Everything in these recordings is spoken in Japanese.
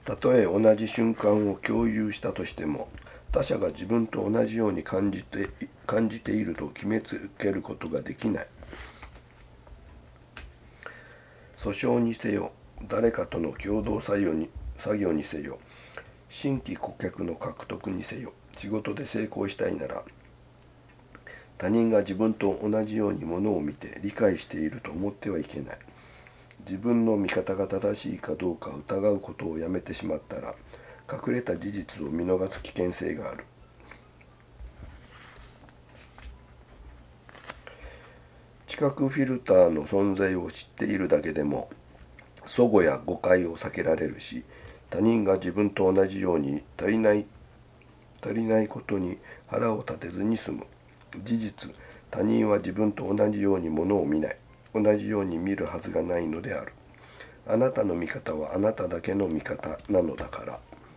たとえ同じ瞬間を共有したとしても、他者が自分と同じように感じていると決めつけることができない。訴訟にせよ、誰かとの共同作業にせよ、新規顧客の獲得にせよ、仕事で成功したいなら、他人が自分と同じようにものを見て理解していると思ってはいけない。自分の見方が正しいかどうか疑うことをやめてしまったら、隠れた事実を見逃す危険性がある。知覚フィルターの存在を知っているだけでも、齟齬や誤解を避けられるし、他人が自分と同じように足りないことに腹を立てずに済む。事実、他人は自分と同じようにものを見ない。同じように見るはずがないのである。あなたの見方はあなただけの見方なのだから。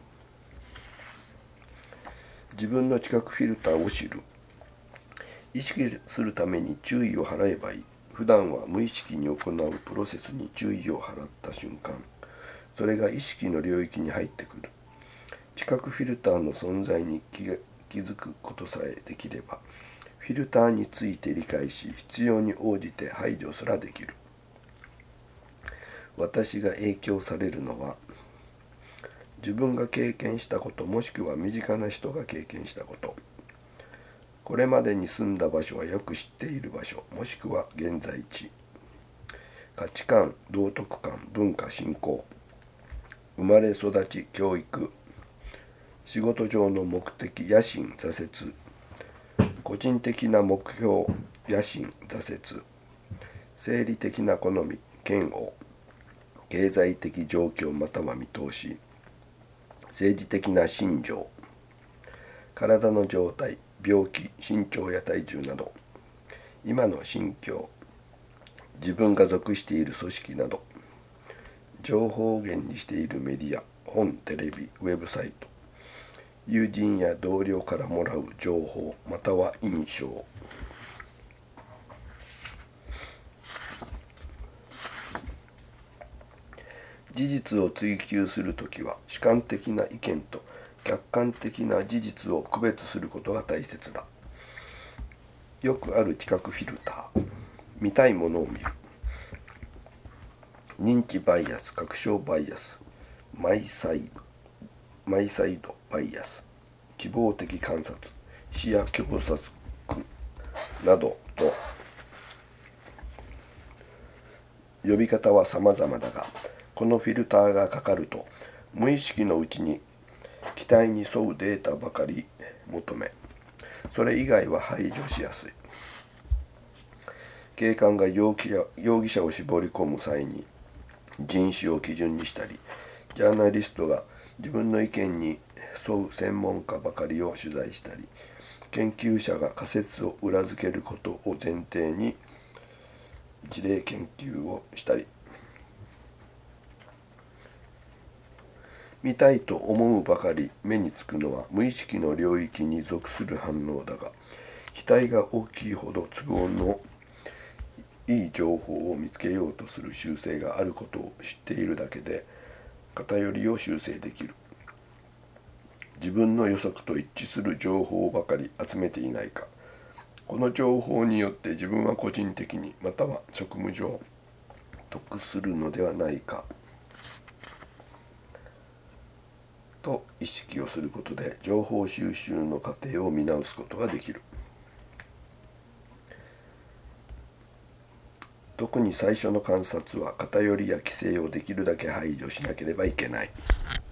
自分の知覚フィルターを知る。意識するために注意を払えばいい。普段は無意識に行うプロセスに注意を払った瞬間、それが意識の領域に入ってくる。知覚フィルターの存在に気づくことさえできれば、フィルターについて理解し、必要に応じて排除すらできる。私が影響されるのは、自分が経験したこと、もしくは身近な人が経験したこと、これまでに住んだ場所はよく知っている場所、もしくは現在地、価値観、道徳観、文化、信仰、生まれ育ち、教育、仕事上の目的、野心、挫折、個人的な目標、野心、挫折、生理的な好み、嫌悪、経済的状況または見通し、政治的な信条、体の状態、病気、身長や体重など、今の心境、自分が属している組織など、情報源にしているメディア、本、テレビ、ウェブサイト、友人や同僚からもらう情報または印象。事実を追求するときは、主観的な意見と客観的な事実を区別することが大切だ。よくある知覚フィルター。見たいものを見る。認知バイアス、確証バイアス、マイサイドバイアス、希望的観察、視野狭窄などと呼び方は様々だが、このフィルターがかかると、無意識のうちに期待に沿うデータばかり求め、それ以外は排除しやすい。警官が容疑者を絞り込む際に人種を基準にしたり、ジャーナリストが自分の意見に沿う専門家ばかりを取材したり、研究者が仮説を裏付けることを前提に事例研究をしたり、見たいと思うばかり目につくのは無意識の領域に属する反応だが、期待が大きいほど都合のいい情報を見つけようとする習性があることを知っているだけで、偏りを修正できる。自分の予測と一致する情報ばかり集めていないか、この情報によって自分は個人的にまたは職務上得するのではないかと意識をすることで、情報収集の過程を見直すことができる。特に最初の観察は偏りや規制をできるだけ排除しなければいけない。